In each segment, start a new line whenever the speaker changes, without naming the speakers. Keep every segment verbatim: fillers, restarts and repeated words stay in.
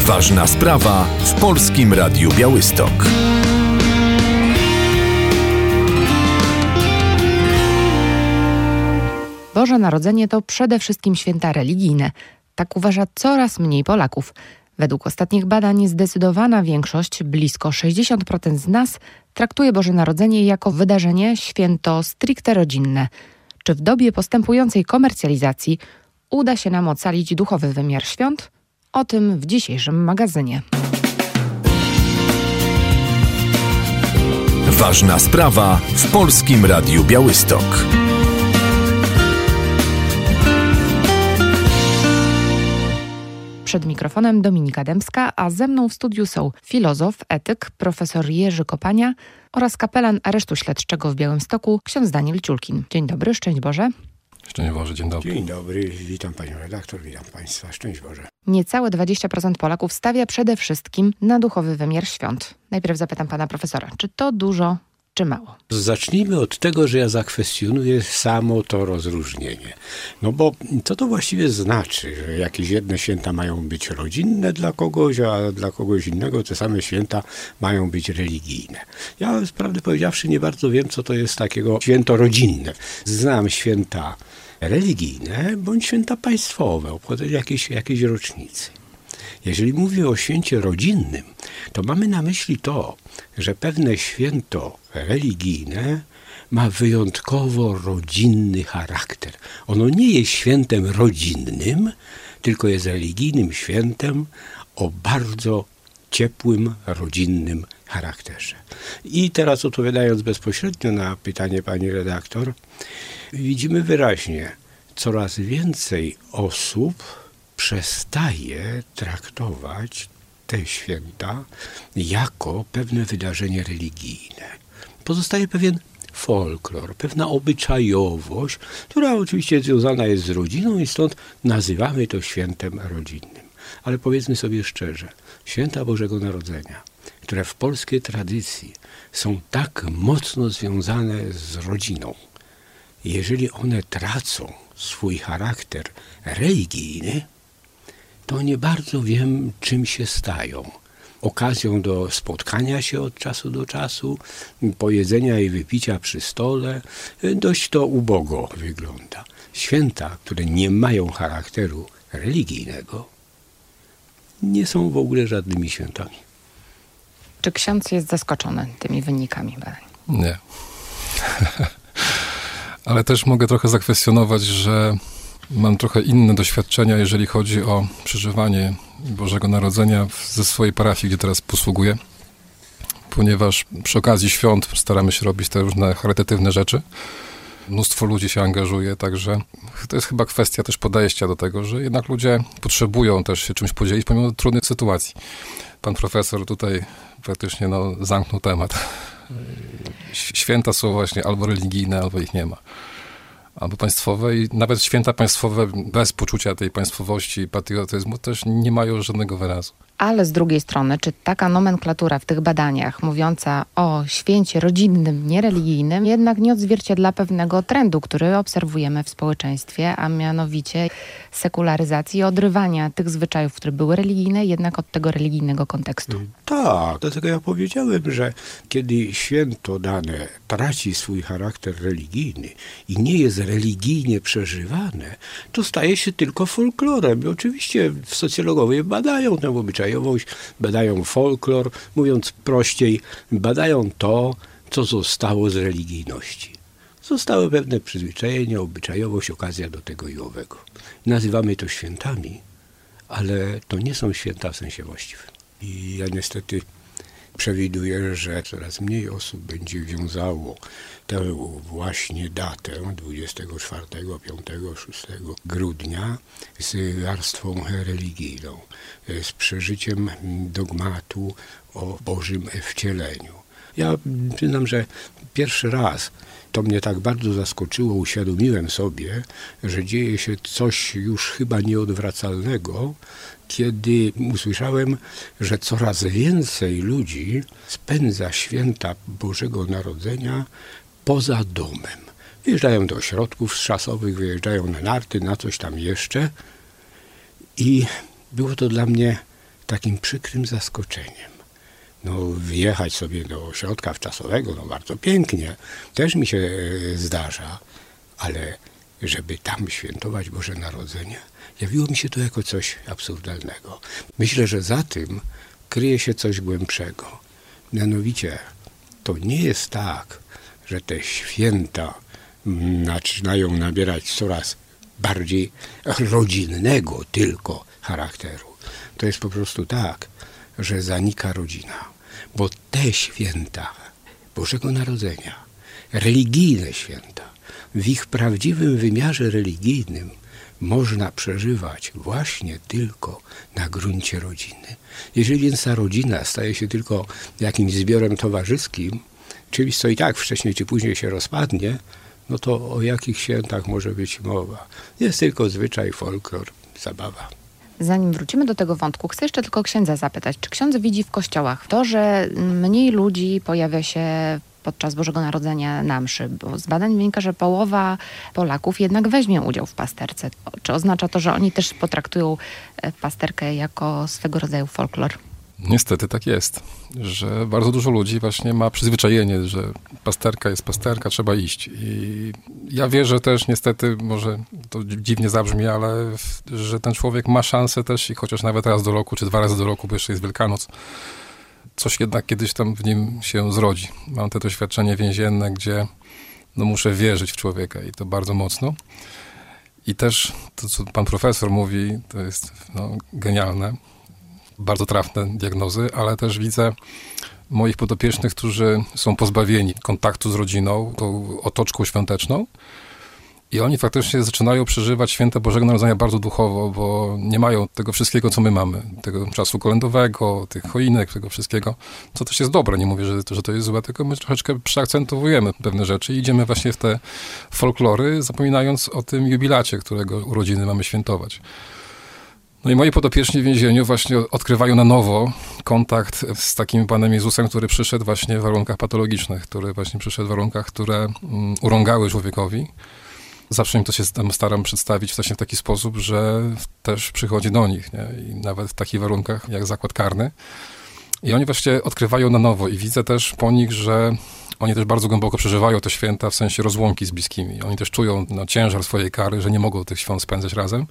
Ważna sprawa w Polskim Radiu Białystok.
Boże Narodzenie to przede wszystkim święta religijne. Tak uważa coraz mniej Polaków. Według ostatnich badań zdecydowana większość, blisko sześćdziesiąt procent z nas, traktuje Boże Narodzenie jako wydarzenie święto stricte rodzinne. Czy w dobie postępującej komercjalizacji uda się nam ocalić duchowy wymiar świąt? O tym w dzisiejszym magazynie.
Ważna sprawa w Polskim Radiu Białystok.
Przed mikrofonem Dominika Dębska, a ze mną w studiu są filozof, etyk, profesor Jerzy Kopania oraz kapelan aresztu śledczego w Białymstoku, ksiądz Daniel Ciulkin. Dzień dobry, szczęść Boże.
Szczęść Boże, dzień dobry.
Dzień dobry, witam panią redaktor, witam państwa, szczęść Boże.
Niecałe dwadzieścia procent Polaków stawia przede wszystkim na duchowy wymiar świąt. Najpierw zapytam pana profesora, czy to dużo, czy mało?
Zacznijmy od tego, że ja zakwestionuję samo to rozróżnienie. No bo co to właściwie znaczy, że jakieś jedne święta mają być rodzinne dla kogoś, a dla kogoś innego te same święta mają być religijne. Ja, prawdę powiedziawszy, nie bardzo wiem, co to jest takiego święto rodzinne. Znam święta religijne bądź święta państwowe, obchodzenie jakiejś, jakiejś rocznicy. Jeżeli mówię o święcie rodzinnym, to mamy na myśli to, że pewne święto religijne ma wyjątkowo rodzinny charakter. Ono nie jest świętem rodzinnym, tylko jest religijnym świętem o bardzo ciepłym, rodzinnym charakterze. I teraz odpowiadając bezpośrednio na pytanie pani redaktor, widzimy wyraźnie, coraz więcej osób przestaje traktować te święta jako pewne wydarzenie religijne. Pozostaje pewien folklor, pewna obyczajowość, która oczywiście związana jest z rodziną i stąd nazywamy to świętem rodzinnym. Ale powiedzmy sobie szczerze, święta Bożego Narodzenia, które w polskiej tradycji są tak mocno związane z rodziną, jeżeli one tracą swój charakter religijny, to nie bardzo wiem, czym się stają. Okazją do spotkania się od czasu do czasu, pojedzenia i wypicia przy stole. Dość to ubogo wygląda. Święta, które nie mają charakteru religijnego, nie są w ogóle żadnymi świętami.
Czy ksiądz jest zaskoczony tymi wynikami badań?
Nie. Ale też mogę trochę zakwestionować, że mam trochę inne doświadczenia, jeżeli chodzi o przeżywanie Bożego Narodzenia ze swojej parafii, gdzie teraz posługuję, ponieważ przy okazji świąt staramy się robić te różne charytatywne rzeczy. Mnóstwo ludzi się angażuje, także to jest chyba kwestia też podejścia do tego, że jednak ludzie potrzebują też się czymś podzielić, pomimo trudnych sytuacji. Pan profesor tutaj praktycznie no, zamknął temat. Święta są właśnie albo religijne, albo ich nie ma. Albo państwowe i nawet święta państwowe bez poczucia tej państwowości i patriotyzmu też nie mają żadnego wyrazu.
Ale z drugiej strony, czy taka nomenklatura w tych badaniach mówiąca o święcie rodzinnym, niereligijnym, jednak nie odzwierciedla pewnego trendu, który obserwujemy w społeczeństwie, a mianowicie sekularyzacji i odrywania tych zwyczajów, które były religijne, jednak od tego religijnego kontekstu?
Tak, dlatego ja powiedziałem, że kiedy święto dane traci swój charakter religijny i nie jest religijnie przeżywane, to staje się tylko folklorem. I oczywiście socjologowie badają tę obyczajowość, badają folklor, mówiąc prościej, badają to, co zostało z religijności. Zostały pewne przyzwyczajenia, obyczajowość, okazja do tego i owego. Nazywamy to świętami, ale to nie są święta w sensie właściwym. I ja niestety przewiduję, że coraz mniej osób będzie wiązało tę właśnie datę dwudziestego czwartego, piątego, szóstego grudnia z warstwą religijną, z przeżyciem dogmatu o Bożym wcieleniu. Ja przyznam, że pierwszy raz to mnie tak bardzo zaskoczyło, uświadomiłem sobie, że dzieje się coś już chyba nieodwracalnego, kiedy usłyszałem, że coraz więcej ludzi spędza święta Bożego Narodzenia poza domem. Wyjeżdżają do ośrodków czasowych, wyjeżdżają na narty, na coś tam jeszcze. I było to dla mnie takim przykrym zaskoczeniem. No, wyjechać sobie do ośrodka wczasowego, no bardzo pięknie, też mi się zdarza, ale żeby tam świętować Boże Narodzenie, jawiło mi się to jako coś absurdalnego. Myślę, że za tym kryje się coś głębszego. Mianowicie, to nie jest tak, że te święta zaczynają nabierać coraz bardziej rodzinnego tylko charakteru. To jest po prostu tak, że zanika rodzina. Bo te święta Bożego Narodzenia, religijne święta, w ich prawdziwym wymiarze religijnym można przeżywać właśnie tylko na gruncie rodziny. Jeżeli więc ta rodzina staje się tylko jakimś zbiorem towarzyskim, czymś, co i tak wcześniej czy później się rozpadnie, no to o jakich świętach może być mowa? Jest tylko zwyczaj, folklor, zabawa.
Zanim wrócimy do tego wątku, chcę jeszcze tylko księdza zapytać, czy ksiądz widzi w kościołach to, że mniej ludzi pojawia się podczas Bożego Narodzenia na mszy? Bo z badań wynika, że połowa Polaków jednak weźmie udział w pasterce. Czy oznacza to, że oni też potraktują pasterkę jako swego rodzaju folklor?
Niestety tak jest, że bardzo dużo ludzi właśnie ma przyzwyczajenie, że pasterka jest pasterka, trzeba iść. I ja wierzę też niestety, może to dziwnie zabrzmi, ale w, że ten człowiek ma szansę też i chociaż nawet raz do roku, czy dwa razy do roku, bo jeszcze jest Wielkanoc, coś jednak kiedyś tam w nim się zrodzi. Mam to doświadczenie więzienne, gdzie no, muszę wierzyć w człowieka i to bardzo mocno. I też to, co pan profesor mówi, to jest no, genialne. Bardzo trafne diagnozy, ale też widzę moich podopiecznych, którzy są pozbawieni kontaktu z rodziną, tą otoczką świąteczną i oni faktycznie zaczynają przeżywać święta Bożego Narodzenia bardzo duchowo, bo nie mają tego wszystkiego, co my mamy. Tego czasu kolędowego, tych choinek, tego wszystkiego, co też jest dobre. Nie mówię, że, że to jest złe, tylko my troszeczkę przeakcentowujemy pewne rzeczy i idziemy właśnie w te folklory, zapominając o tym jubilacie, którego urodziny mamy świętować. No i moi podopieczni w więzieniu właśnie odkrywają na nowo kontakt z takim Panem Jezusem, który przyszedł właśnie w warunkach patologicznych, który właśnie przyszedł w warunkach, które um, urągały człowiekowi. Zawsze im to się tam staram przedstawić właśnie w taki sposób, że też przychodzi do nich, nie? I nawet w takich warunkach jak zakład karny. I oni właśnie odkrywają na nowo i widzę też po nich, że oni też bardzo głęboko przeżywają te święta w sensie rozłąki z bliskimi. Oni też czują no, ciężar swojej kary, że nie mogą tych świąt spędzać razem.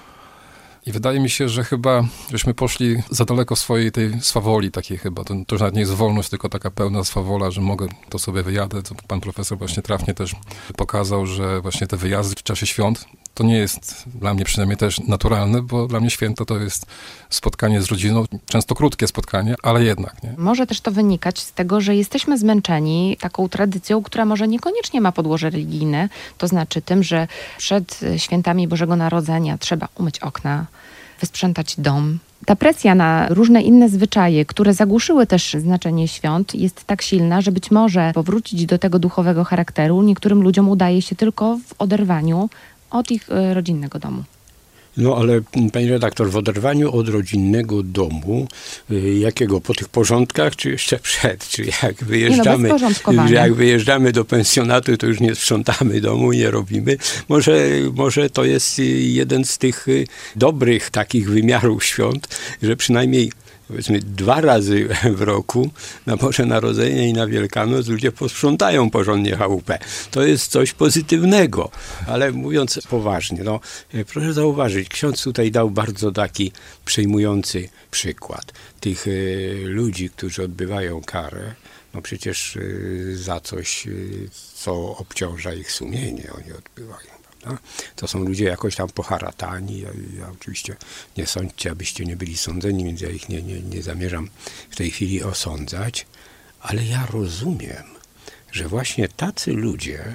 I wydaje mi się, że chyba żeśmy poszli za daleko w swojej tej swawoli takiej chyba. To, to już nawet nie jest wolność, tylko taka pełna swawola, że mogę, to sobie wyjadę. To pan profesor właśnie trafnie też pokazał, że właśnie te wyjazdy w czasie świąt to nie jest dla mnie przynajmniej też naturalne, bo dla mnie święto to jest spotkanie z rodziną, często krótkie spotkanie, ale jednak. Nie?
Może też to wynikać z tego, że jesteśmy zmęczeni taką tradycją, która może niekoniecznie ma podłoże religijne, to znaczy tym, że przed świętami Bożego Narodzenia trzeba umyć okna, wysprzątać dom. Ta presja na różne inne zwyczaje, które zagłuszyły też znaczenie świąt, jest tak silna, że być może powrócić do tego duchowego charakteru niektórym ludziom udaje się tylko w oderwaniu od ich rodzinnego domu.
No ale pani redaktor, w oderwaniu od rodzinnego domu, y, jakiego po tych porządkach, czy jeszcze przed, czy jak wyjeżdżamy,
nie no,
jak wyjeżdżamy do pensjonatu, to już nie sprzątamy domu, nie robimy. Może, może to jest jeden z tych dobrych takich wymiarów świąt, że przynajmniej powiedzmy dwa razy w roku, na Boże Narodzenie i na Wielkanoc, ludzie posprzątają porządnie chałupę. To jest coś pozytywnego. Ale mówiąc poważnie, no proszę zauważyć, ksiądz tutaj dał bardzo taki przejmujący przykład tych y, ludzi, którzy odbywają karę. No przecież y, za coś, y, co obciąża ich sumienie, oni odbywają. To są ludzie jakoś tam poharatani. Ja, ja oczywiście nie sądźcie, abyście nie byli sądzeni, więc ja ich nie, nie, nie zamierzam w tej chwili osądzać. Ale ja rozumiem, że właśnie tacy ludzie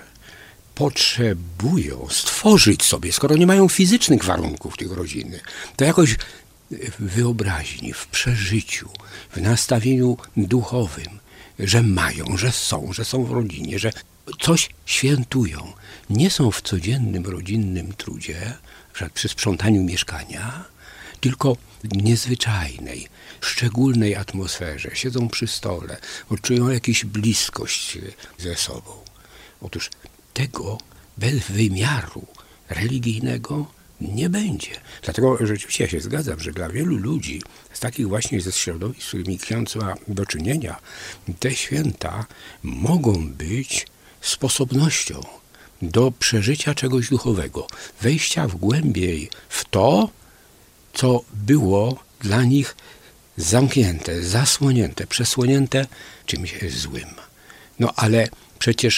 potrzebują stworzyć sobie, skoro nie mają fizycznych warunków tych rodziny, to jakoś w wyobraźni, w przeżyciu, w nastawieniu duchowym, że mają, że są, że są w rodzinie, że coś świętują. Nie są w codziennym, rodzinnym trudzie, przy sprzątaniu mieszkania, tylko w niezwyczajnej, szczególnej atmosferze. Siedzą przy stole, odczują jakąś bliskość ze sobą. Otóż tego bez wymiaru religijnego Nie będzie. Dlatego rzeczywiście ja się zgadzam, że dla wielu ludzi z takich właśnie ze środowisk, z którymi ksiądz ma do czynienia, te święta mogą być sposobnością do przeżycia czegoś duchowego, wejścia w głębiej w to, co było dla nich zamknięte, zasłonięte, przesłonięte czymś złym. No ale przecież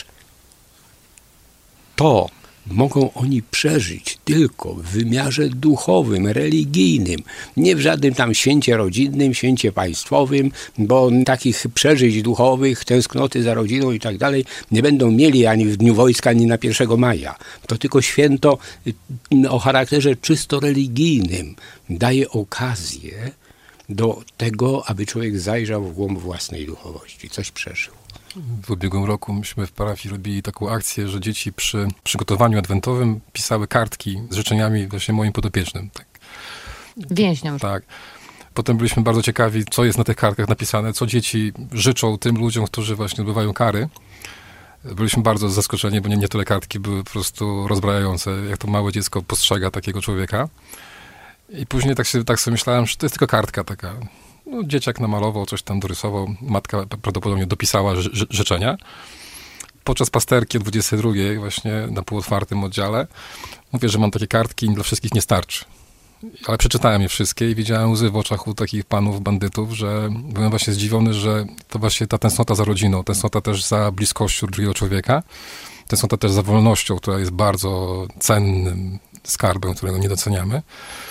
to mogą oni przeżyć tylko w wymiarze duchowym, religijnym, nie w żadnym tam święcie rodzinnym, święcie państwowym, bo takich przeżyć duchowych, tęsknoty za rodziną i tak dalej nie będą mieli ani w Dniu Wojska, ani na pierwszego maja. To tylko święto o charakterze czysto religijnym daje okazję do tego, aby człowiek zajrzał w głąb własnej duchowości, coś przeżył.
W ubiegłym roku myśmy w parafii robili taką akcję, że dzieci przy przygotowaniu adwentowym pisały kartki z życzeniami właśnie moim podopiecznym. Tak.
Więźniom.
Tak. Potem byliśmy bardzo ciekawi, co jest na tych kartkach napisane, co dzieci życzą tym ludziom, którzy właśnie odbywają kary. Byliśmy bardzo zaskoczeni, bo nie, nie tyle kartki były po prostu rozbrajające, jak to małe dziecko postrzega takiego człowieka. I później tak, się, tak sobie myślałem, że to jest tylko kartka taka. No, dzieciak namalował, coś tam dorysował, matka prawdopodobnie dopisała ży- ży- życzenia. Podczas pasterki o dwudziestej drugiej właśnie na półotwartym oddziale mówię, że mam takie kartki i dla wszystkich nie starczy. Ale przeczytałem je wszystkie i widziałem łzy w oczach u takich panów bandytów, że byłem właśnie zdziwiony, że to właśnie ta tęsknota za rodziną, tęsknota też za bliskością drugiego człowieka, tęsknota też za wolnością, która jest bardzo cennym skarbem, którego nie doceniamy.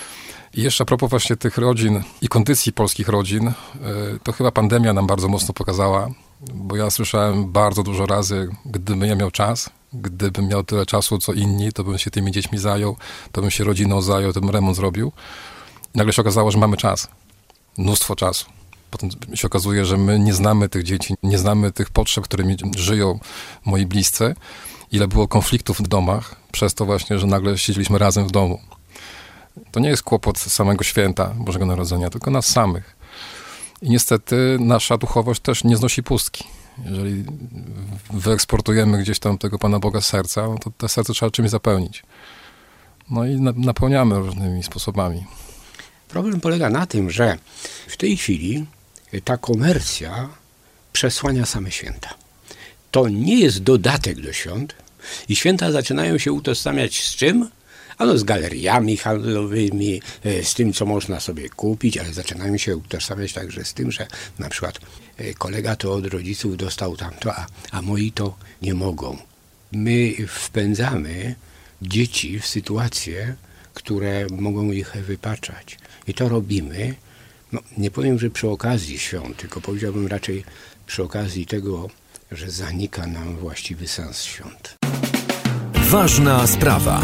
I jeszcze a propos właśnie tych rodzin i kondycji polskich rodzin, to chyba pandemia nam bardzo mocno pokazała, bo ja słyszałem bardzo dużo razy, gdybym ja miał czas, gdybym miał tyle czasu, co inni, to bym się tymi dziećmi zajął, to bym się rodziną zajął, to bym remont zrobił. I nagle się okazało, że mamy czas. Mnóstwo czasu. Potem się okazuje, że my nie znamy tych dzieci, nie znamy tych potrzeb, którymi żyją moi bliscy. Ile było konfliktów w domach, przez to właśnie, że nagle siedzieliśmy razem w domu. To nie jest kłopot samego święta Bożego Narodzenia, tylko nas samych. I niestety nasza duchowość też nie znosi pustki. Jeżeli wyeksportujemy gdzieś tam tego Pana Boga z serca, no to te serce trzeba czymś zapełnić. No i na, napełniamy różnymi sposobami.
Problem polega na tym, że w tej chwili ta komercja przesłania same święta. To nie jest dodatek do świąt i święta zaczynają się utożsamiać z czym? Ano z galeriami handlowymi, z tym, co można sobie kupić, ale zaczynają się utożsamiać także z tym, że na przykład kolega to od rodziców dostał tamto, a, a moi to nie mogą. My wpędzamy dzieci w sytuacje, które mogą ich wypaczać. I to robimy, no, nie powiem, że przy okazji świąt, tylko powiedziałbym raczej przy okazji tego, że zanika nam właściwy sens świąt.
Ważna sprawa.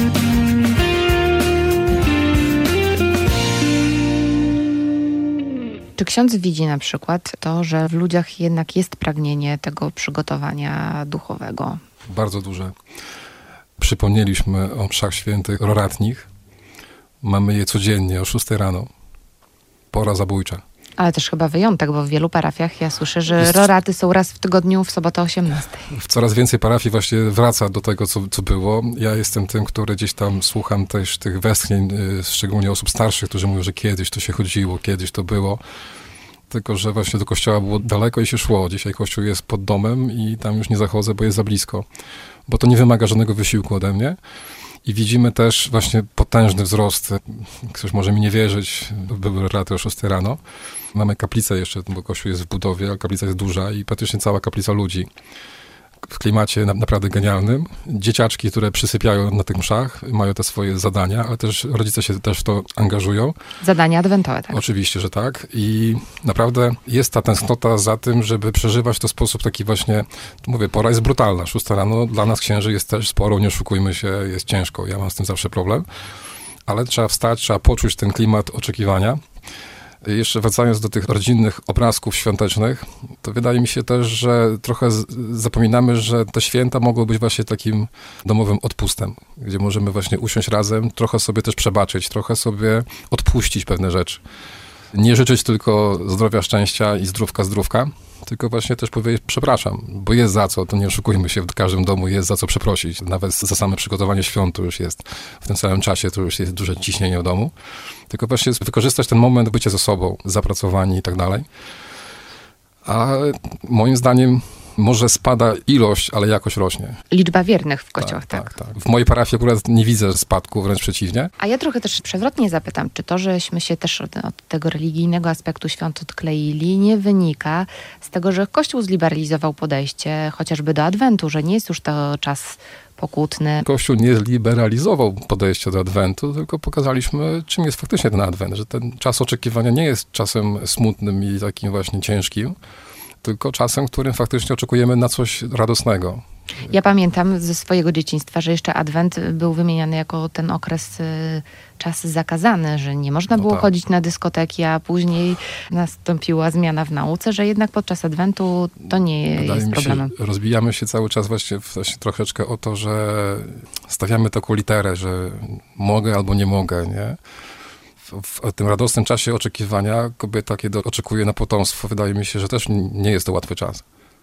Czy ksiądz widzi na przykład to, że w ludziach jednak jest pragnienie tego przygotowania duchowego?
Bardzo duże. Przypomnieliśmy o mszach świętych roratnich. Mamy je codziennie o szóstej rano. Pora zabójcza.
Ale też chyba wyjątek, bo w wielu parafiach ja słyszę, że
Jest...
roraty są raz w tygodniu w sobotę o osiemnastej.
Coraz więcej parafii właśnie wraca do tego, co, co było. Ja jestem tym, który gdzieś tam słucham też tych westchnień, szczególnie osób starszych, którzy mówią, że kiedyś to się chodziło, kiedyś to było. Tylko że właśnie do kościoła było daleko i się szło. Dzisiaj kościół jest pod domem i tam już nie zachodzę, bo jest za blisko. Bo to nie wymaga żadnego wysiłku ode mnie. I widzimy też właśnie potężny wzrost. Ktoś może mi nie wierzyć, były raty o szóstej rano. Mamy kaplicę jeszcze, bo kościół jest w budowie, a kaplica jest duża i praktycznie cała kaplica ludzi. W klimacie na, naprawdę genialnym. Dzieciaczki, które przysypiają na tych mszach, mają te swoje zadania, ale też rodzice się też w to angażują.
Zadania adwentowe, tak?
Oczywiście, że tak. I naprawdę jest ta tęsknota za tym, żeby przeżywać to w sposób taki właśnie, mówię, pora jest brutalna. Szósta rano dla nas księży jest też sporo, nie oszukujmy się, jest ciężko. Ja mam z tym zawsze problem. Ale trzeba wstać, trzeba poczuć ten klimat oczekiwania. Jeszcze wracając do tych rodzinnych obrazków świątecznych, to wydaje mi się też, że trochę z, zapominamy, że te święta mogą być właśnie takim domowym odpustem, gdzie możemy właśnie usiąść razem, trochę sobie też przebaczyć, trochę sobie odpuścić pewne rzeczy. Nie życzyć tylko zdrowia, szczęścia i zdrówka, zdrówka, tylko właśnie też powiedzieć przepraszam, bo jest za co, to nie oszukujmy się, w każdym domu jest za co przeprosić. Nawet za same przygotowanie świąt to już jest w tym samym czasie, to już jest duże ciśnienie w domu. Tylko właśnie wykorzystać ten moment bycia ze sobą, zapracowani i tak dalej. A moim zdaniem może spada ilość, ale jakość rośnie.
Liczba wiernych w kościołach, tak,
tak. tak. W mojej parafii akurat nie widzę spadku, wręcz przeciwnie.
A ja trochę też przewrotnie zapytam, czy to, żeśmy się też od, od tego religijnego aspektu świąt odkleili, nie wynika z tego, że Kościół zliberalizował podejście chociażby do Adwentu, że nie jest już to czas pokutny.
Kościół nie zliberalizował podejścia do Adwentu, tylko pokazaliśmy, czym jest faktycznie ten Adwent, że ten czas oczekiwania nie jest czasem smutnym i takim właśnie ciężkim, tylko czasem, w którym faktycznie oczekujemy na coś radosnego.
Ja pamiętam ze swojego dzieciństwa, że jeszcze Adwent był wymieniany jako ten okres, y, czas zakazany, że nie można
No
było
tak.
chodzić na dyskoteki, a później nastąpiła zmiana w nauce, że jednak podczas Adwentu to nie
Wydaje
jest
mi
problemem.
się, rozbijamy się cały czas właśnie, właśnie troszeczkę o to, że stawiamy taką literę, że mogę albo nie mogę, nie? W, w tym radosnym czasie oczekiwania kobieta, kiedy oczekuje na potomstwo, wydaje mi się, że też nie jest to łatwy czas.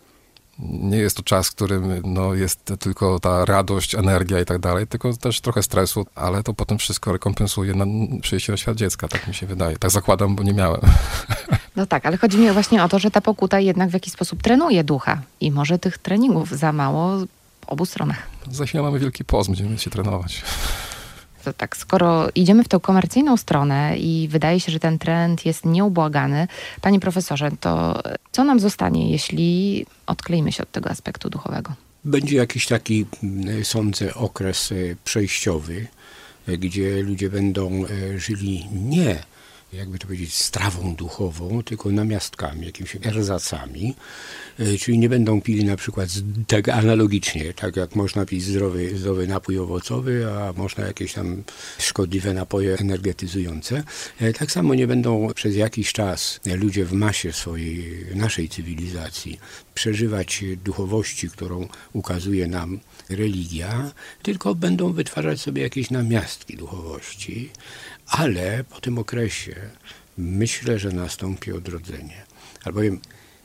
Nie jest to czas, w którym no, jest tylko ta radość, energia i tak dalej, tylko też trochę stresu, ale to potem wszystko rekompensuje na przyjście na świat dziecka, tak mi się wydaje. Tak zakładam, bo nie miałem.
No tak, ale chodzi mi właśnie o to, że ta pokuta jednak w jakiś sposób trenuje ducha i może tych treningów za mało w obu stronach.
Za chwilę mamy Wielki Post, będziemy się trenować.
To tak, skoro idziemy w tę komercyjną stronę i wydaje się, że ten trend jest nieubłagany, panie profesorze, to co nam zostanie, jeśli odkleimy się od tego aspektu duchowego?
Będzie jakiś taki, sądzę, okres przejściowy, gdzie ludzie będą żyli nie, jakby to powiedzieć, strawą duchową, tylko namiastkami, jakimiś erzacami, czyli nie będą pili na przykład tak analogicznie, tak jak można pić zdrowy, zdrowy napój owocowy, a można jakieś tam szkodliwe napoje energetyzujące. Tak samo nie będą przez jakiś czas ludzie w masie swojej, naszej cywilizacji przeżywać duchowości, którą ukazuje nam religia, tylko będą wytwarzać sobie jakieś namiastki duchowości, ale po tym okresie myślę, że nastąpi odrodzenie. Albowiem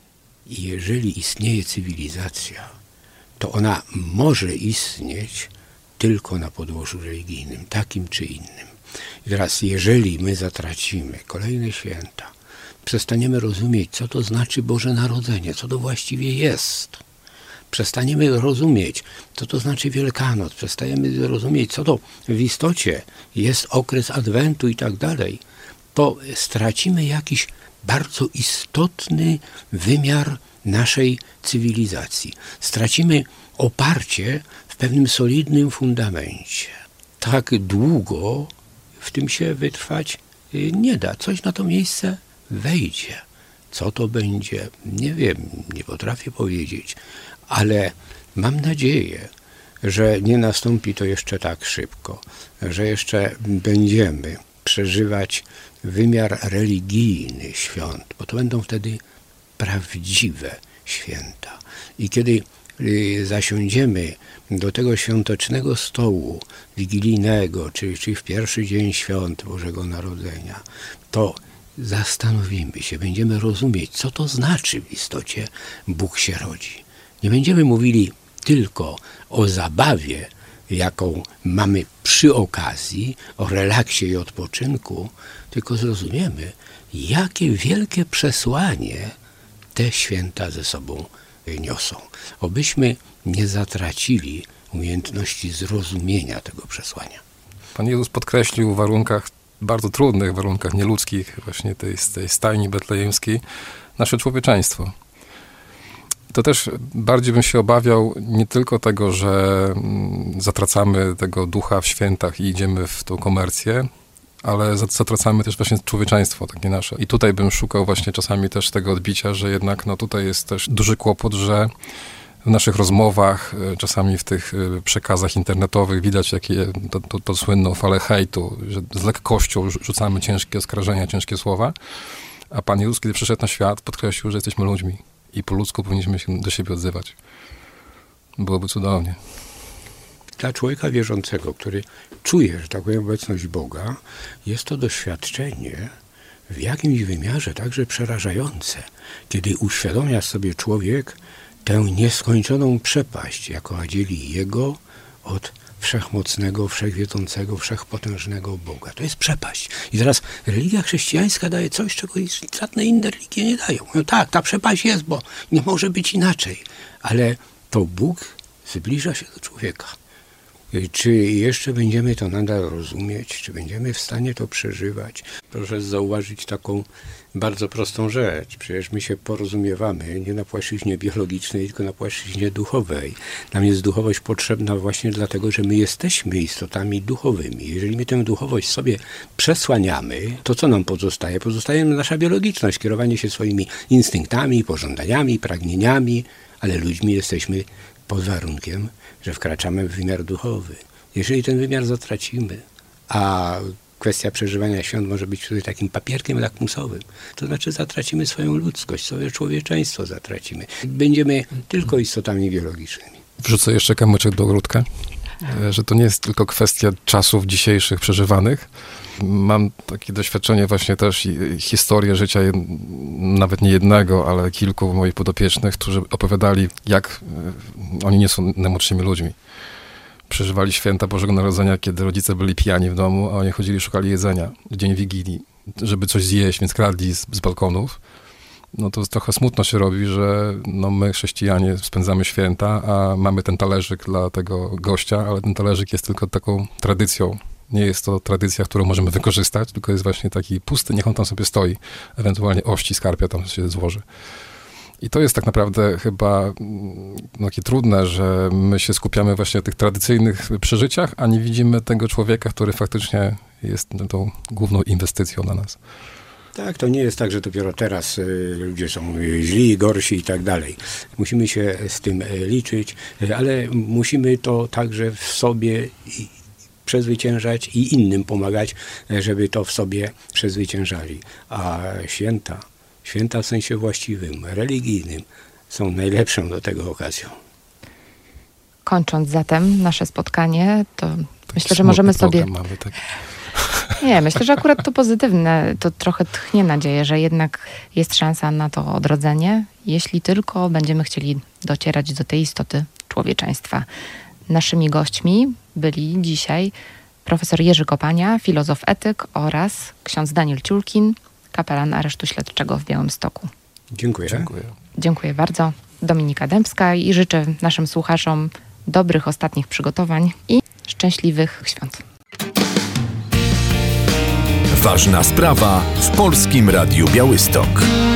jeżeli istnieje cywilizacja, to ona może istnieć tylko na podłożu religijnym, takim czy innym. I teraz, jeżeli my zatracimy kolejne święta, przestaniemy rozumieć, co to znaczy Boże Narodzenie, co to właściwie jest, przestaniemy rozumieć, co to znaczy Wielkanoc, przestajemy rozumieć, co to w istocie jest okres Adwentu i tak dalej, to stracimy jakiś bardzo istotny wymiar naszej cywilizacji. Stracimy oparcie w pewnym solidnym fundamencie. Tak długo w tym się wytrwać nie da. Coś na to miejsce wejdzie. Co to będzie? Nie wiem, nie potrafię powiedzieć, ale mam nadzieję, że nie nastąpi to jeszcze tak szybko, że jeszcze będziemy przeżywać wymiar religijny świąt, bo to będą wtedy prawdziwe święta. I kiedy zasiądziemy do tego świątecznego stołu wigilijnego, czyli, czyli w pierwszy dzień świąt Bożego Narodzenia, to zastanowimy się, będziemy rozumieć, co to znaczy w istocie Bóg się rodzi. Nie będziemy mówili tylko o zabawie, jaką mamy przy okazji, o relaksie i odpoczynku, tylko zrozumiemy, jakie wielkie przesłanie te święta ze sobą niosą. Obyśmy nie zatracili umiejętności zrozumienia tego przesłania.
Pan Jezus podkreślił w warunkach, bardzo trudnych warunkach nieludzkich, właśnie tej, tej stajni betlejemskiej, nasze człowieczeństwo. To też bardziej bym się obawiał nie tylko tego, że zatracamy tego ducha w świętach i idziemy w tą komercję, ale zatracamy też właśnie człowieczeństwo takie nasze. I tutaj bym szukał właśnie czasami też tego odbicia, że jednak no tutaj jest też duży kłopot, że w naszych rozmowach, czasami w tych przekazach internetowych widać jakie to, to, to słynną falę hejtu, że z lekkością rzucamy ciężkie oskarżenia, ciężkie słowa, a Pan Jezus, kiedy przyszedł na świat, podkreślił, że jesteśmy ludźmi i po ludzku powinniśmy się do siebie odzywać. Byłoby cudownie.
Dla człowieka wierzącego, który czuje, że tak powiem, obecność Boga, jest to doświadczenie w jakimś wymiarze także przerażające, kiedy uświadamia sobie człowiek tę nieskończoną przepaść, jaka dzieli jego od wszechmocnego, wszechwiedzącego, wszechpotężnego Boga. To jest przepaść. I teraz religia chrześcijańska daje coś, czego żadne inne religie nie dają. No tak, ta przepaść jest, bo nie może być inaczej. Ale to Bóg zbliża się do człowieka. Czy jeszcze będziemy to nadal rozumieć? Czy będziemy w stanie to przeżywać? Proszę zauważyć taką bardzo prostą rzecz. Przecież my się porozumiewamy nie na płaszczyźnie biologicznej, tylko na płaszczyźnie duchowej. Nam jest duchowość potrzebna właśnie dlatego, że my jesteśmy istotami duchowymi. Jeżeli my tę duchowość sobie przesłaniamy, to co nam pozostaje? Pozostaje nam nasza biologiczność, kierowanie się swoimi instynktami, pożądaniami, pragnieniami, ale ludźmi jesteśmy pod warunkiem, że wkraczamy w wymiar duchowy. Jeżeli ten wymiar zatracimy, a kwestia przeżywania świąt może być tutaj takim papierkiem lakmusowym, to znaczy zatracimy swoją ludzkość, swoje człowieczeństwo zatracimy. Będziemy tylko istotami biologicznymi.
Wrzucę jeszcze kamyczek do ogródka, że to nie jest tylko kwestia czasów dzisiejszych przeżywanych. Mam takie doświadczenie właśnie też i historię życia nawet nie jednego, ale kilku moich podopiecznych, którzy opowiadali, jak oni nie są najmłodszymi ludźmi. Przeżywali święta Bożego Narodzenia, kiedy rodzice byli pijani w domu, a oni chodzili, szukali jedzenia w dzień Wigilii, żeby coś zjeść, więc kradli z, z balkonów. No to trochę smutno się robi, że no my, chrześcijanie, spędzamy święta, a mamy ten talerzyk dla tego gościa, ale ten talerzyk jest tylko taką tradycją. Nie jest to tradycja, którą możemy wykorzystać, tylko jest właśnie taki pusty, niech on tam sobie stoi. Ewentualnie ości, skarpia tam się złoży. I to jest tak naprawdę chyba no, takie trudne, że my się skupiamy właśnie na tych tradycyjnych przeżyciach, a nie widzimy tego człowieka, który faktycznie jest tą główną inwestycją dla nas.
Tak, to nie jest tak, że dopiero teraz y, ludzie są źli, gorsi i tak dalej. Musimy się z tym y, liczyć, y, ale musimy to także w sobie i, przezwyciężać i innym pomagać, żeby to w sobie przezwyciężali. A święta, święta w sensie właściwym, religijnym, są najlepszą do tego okazją.
Kończąc zatem nasze spotkanie, to tak myślę, że możemy sobie...
Mamy, tak.
Nie, myślę, że akurat to pozytywne, to trochę tchnie nadzieję, że jednak jest szansa na to odrodzenie, jeśli tylko będziemy chcieli docierać do tej istoty człowieczeństwa. Naszymi gośćmi byli dzisiaj profesor Jerzy Kopania, filozof etyk oraz ksiądz Daniel Ciulkin, kapelan Aresztu Śledczego w Białymstoku.
Dziękuję.
Dziękuję.
Dziękuję bardzo. Dominika Dębska i życzę naszym słuchaczom dobrych ostatnich przygotowań i szczęśliwych świąt.
Ważna sprawa w Polskim Radiu Białystok.